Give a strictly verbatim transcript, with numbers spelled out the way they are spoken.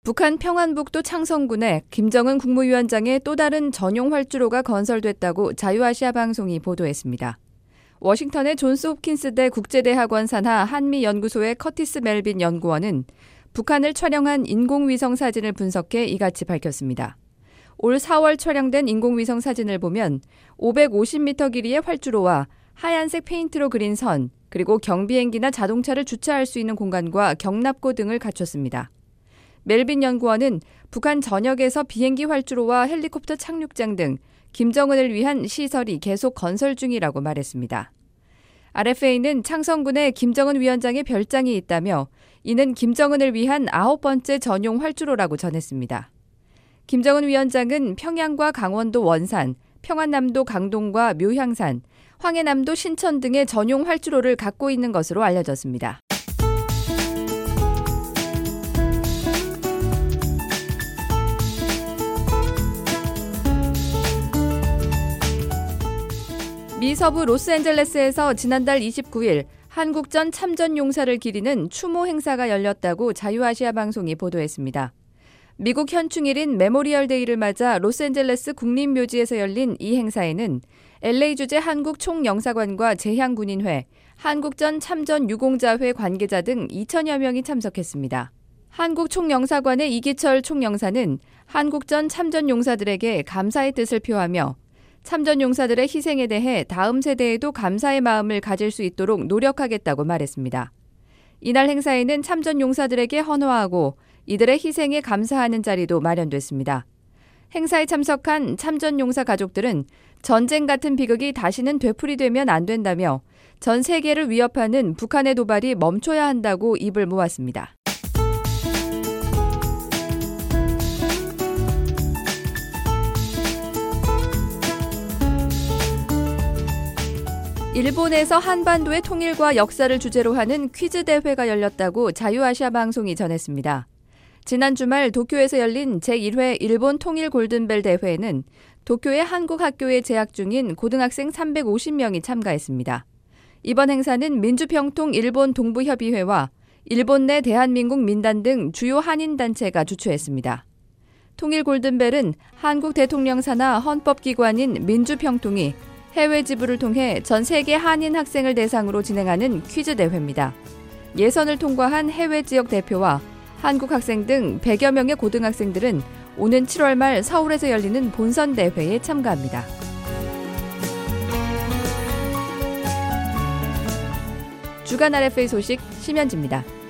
북한 평안북도 창성군에 김정은 국무위원장의 또 다른 전용 활주로가 건설됐다고 자유아시아 방송이 보도했습니다. 워싱턴의 존스 홉킨스대 국제대학원 산하 한미연구소의 커티스 멜빈 연구원은 북한을 촬영한 인공위성 사진을 분석해 이같이 밝혔습니다. 올 사월 촬영된 인공위성 사진을 보면 오백오십 미터 길이의 활주로와 하얀색 페인트로 그린 선, 그리고 경비행기나 자동차를 주차할 수 있는 공간과 경납고 등을 갖췄습니다. 멜빈 연구원은 북한 전역에서 비행기 활주로와 헬리콥터 착륙장 등 김정은을 위한 시설이 계속 건설 중이라고 말했습니다. 알에프에이는 창성군에 김정은 위원장의 별장이 있다며 이는 김정은을 위한 아홉 번째 전용 활주로라고 전했습니다. 김정은 위원장은 평양과 강원도 원산, 평안남도 강동과 묘향산, 황해남도 신천 등의 전용 활주로를 갖고 있는 것으로 알려졌습니다. 미 서부 로스앤젤레스에서 지난달 이십구일 한국전 참전용사를 기리는 추모 행사가 열렸다고 자유아시아 방송이 보도했습니다. 미국 현충일인 메모리얼 데이를 맞아 로스앤젤레스 국립묘지에서 열린 이 행사에는 엘에이 주재 한국 총영사관과 재향군인회, 한국전 참전 유공자회 관계자 등 이천여 명이 참석했습니다. 한국 총영사관의 이기철 총영사는 한국전 참전용사들에게 감사의 뜻을 표하며 참전용사들의 희생에 대해 다음 세대에도 감사의 마음을 가질 수 있도록 노력하겠다고 말했습니다. 이날 행사에는 참전용사들에게 헌화하고 이들의 희생에 감사하는 자리도 마련됐습니다. 행사에 참석한 참전용사 가족들은 전쟁 같은 비극이 다시는 되풀이되면 안 된다며 전 세계를 위협하는 북한의 도발이 멈춰야 한다고 입을 모았습니다. 일본에서 한반도의 통일과 역사를 주제로 하는 퀴즈 대회가 열렸다고 자유아시아 방송이 전했습니다. 지난 주말 도쿄에서 열린 제일 회 일본 통일 골든벨 대회에는 도쿄의 한국 학교에 재학 중인 고등학생 삼백오십 명이 참가했습니다. 이번 행사는 민주평통 일본 동부협의회와 일본 내 대한민국 민단 등 주요 한인단체가 주최했습니다. 통일 골든벨은 한국 대통령 산하 헌법기관인 민주평통이 해외 지부를 통해 전 세계 한인 학생을 대상으로 진행하는 퀴즈 대회입니다. 예선을 통과한 해외 지역 대표와 한국 학생 등 백여 명의 고등학생들은 오는 칠월 말 서울에서 열리는 본선 대회에 참가합니다. 주간 알에프에이 소식 심현지입니다.